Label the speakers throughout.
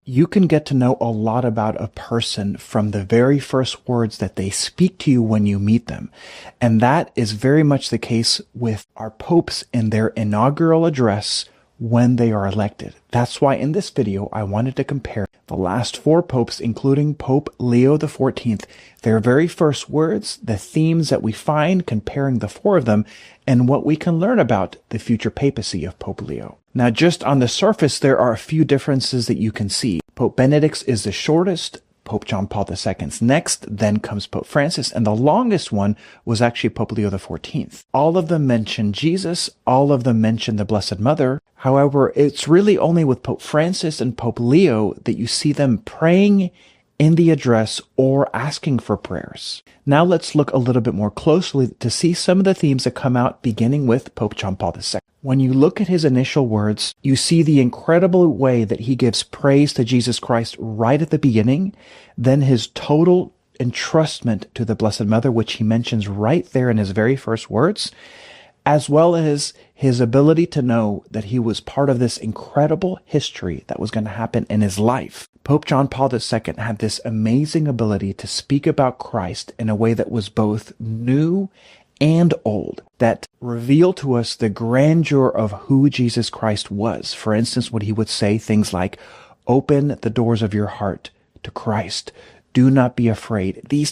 Speaker 1: You can get to know a lot about a person from the very first words that they speak to you when you meet them. And that is very much the case with our popes in their inaugural address when they are elected. That's why in this video, I wanted to compare the last 4 popes, including Pope Leo XIV, their very first words, the themes that we find comparing the 4 of them, and what we can learn about the future papacy of Pope Leo. Now, just on the surface, there are a few differences that you can see. Pope Benedict's is the shortest, Pope John Paul II's next, then comes Pope Francis, and the longest one was actually Pope Leo XIV. All of them mention Jesus, all of them mention the Blessed Mother. However, it's really only with Pope Francis and Pope Leo that you see them praying in the address or asking for prayers. Now let's look a little bit more closely to see some of the themes that come out beginning with Pope John Paul II. When you look at his initial words, you see the incredible way that he gives praise to Jesus Christ right at the beginning, then his total entrustment to the Blessed Mother, which he mentions right there in his very first words, as well as his ability to know that he was part of this incredible history that was going to happen in his life. Pope John Paul II had this amazing ability to speak about Christ in a way that was both new and old, that revealed to us the grandeur of who Jesus Christ was. For instance, when he would say things like, "Open the doors of your heart to Christ. Do not be afraid." These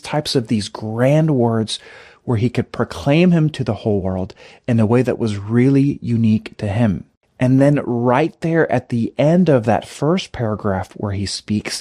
Speaker 1: grand words where he could proclaim him to the whole world in a way that was really unique to him. And then right there at the end of that first paragraph where he speaks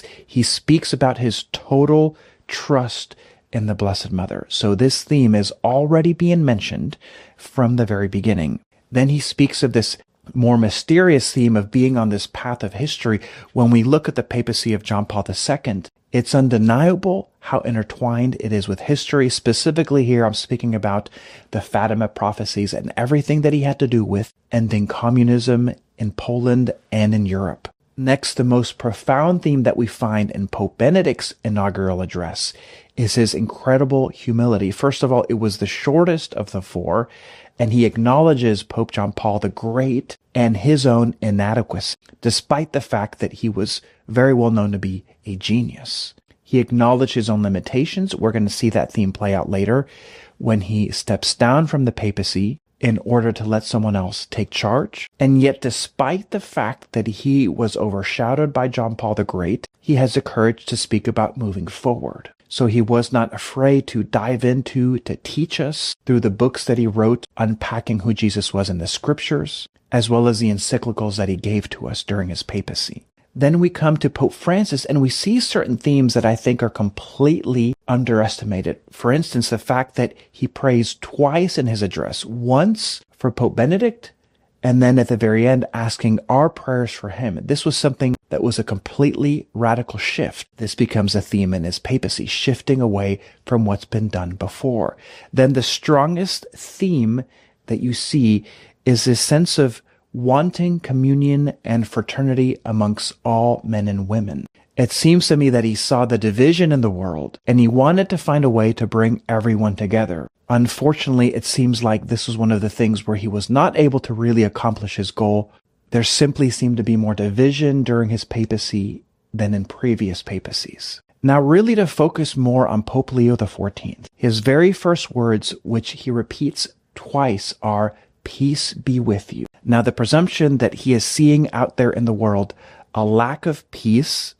Speaker 1: about his total trust in the Blessed Mother. So this theme is already being mentioned from the very beginning. Then he speaks of this more mysterious theme of being on this path of history. When we look at the papacy of John Paul II, it's undeniable how intertwined it is with history. Specifically here, I'm speaking about the Fatima prophecies and everything that he had to do with ending communism in Poland and in Europe. Next, the most profound theme that we find in Pope Benedict's inaugural address is his incredible humility. First of all, it was the shortest of the 4, and he acknowledges Pope John Paul the Great and his own inadequacy, despite the fact that he was very well known to be a genius. He acknowledged his own limitations. We're going to see that theme play out later when he steps down from the papacy in order to let someone else take charge. And yet, despite the fact that he was overshadowed by John Paul the Great, he has the courage to speak about moving forward. So he was not afraid to dive into, to teach us through the books that he wrote, unpacking who Jesus was in the scriptures, as well as the encyclicals that he gave to us during his papacy. Then we come to Pope Francis, and we see certain themes that I think are completely underestimated. For instance, the fact that he prays twice in his address, once for Pope Benedict, and then at the very end asking our prayers for him. This was something that was a completely radical shift. This becomes a theme in his papacy, shifting away from what's been done before. Then the strongest theme that you see is this sense of wanting communion and fraternity amongst all men and women. It seems to me that he saw the division in the world, and he wanted to find a way to bring everyone together. Unfortunately, it seems like this was one of the things where he was not able to really accomplish his goal. There simply seemed to be more division during his papacy than in previous papacies. Now, really to focus more on Pope Leo XIV, his very first words, which he repeats twice, are, "Peace be with you." Now, the presumption that he is seeing out there in the world a lack of peace,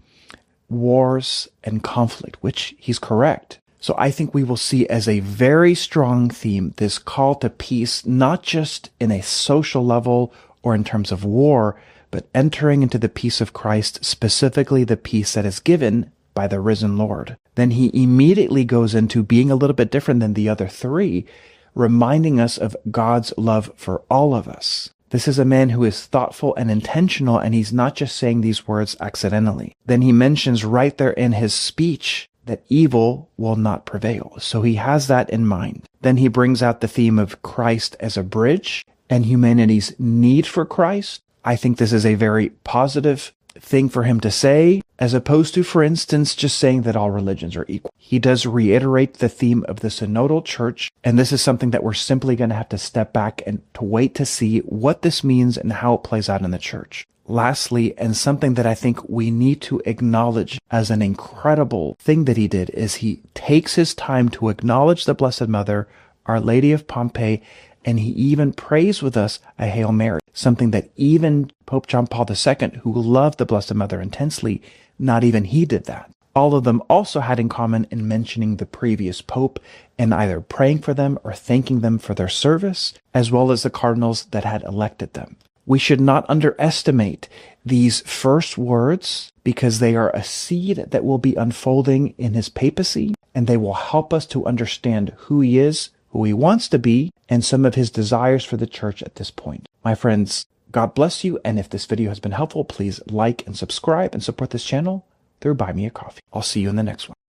Speaker 1: wars, and conflict, which he's correct. So I think we will see as a very strong theme this call to peace, not just in a social level or in terms of war, but entering into the peace of Christ, specifically the peace that is given by the risen Lord. Then he immediately goes into being a little bit different than the other 3, reminding us of God's love for all of us. This is a man who is thoughtful and intentional, and he's not just saying these words accidentally. Then he mentions right there in his speech that evil will not prevail. So he has that in mind. Then he brings out the theme of Christ as a bridge and humanity's need for Christ. I think this is a very positive thing for him to say, as opposed to, for instance, just saying that all religions are equal. He does reiterate the theme of the synodal church, and this is something that we're simply going to have to step back and to wait to see what this means and how it plays out in the church. Lastly, and something that I think we need to acknowledge as an incredible thing that he did, is he takes his time to acknowledge the Blessed Mother, Our Lady of Pompeii, and he even prays with us a Hail Mary, something that even Pope John Paul II, who loved the Blessed Mother intensely, not even he did that. All of them also had in common in mentioning the previous pope and either praying for them or thanking them for their service, as well as the cardinals that had elected them. We should not underestimate these first words, because they are a seed that will be unfolding in his papacy, and they will help us to understand who he is, who he wants to be, and some of his desires for the church at this point. My friends, God bless you, and if this video has been helpful, please like and subscribe and support this channel through Buy Me a Coffee. I'll see you in the next one.